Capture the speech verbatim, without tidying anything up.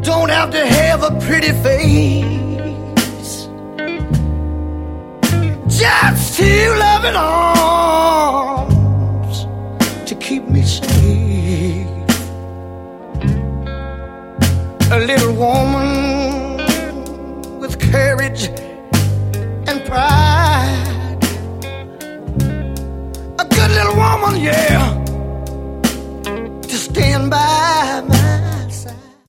don't have to have a pretty face, just two loving arms to keep me safe. A little woman with courage and pride, a good little woman, yeah.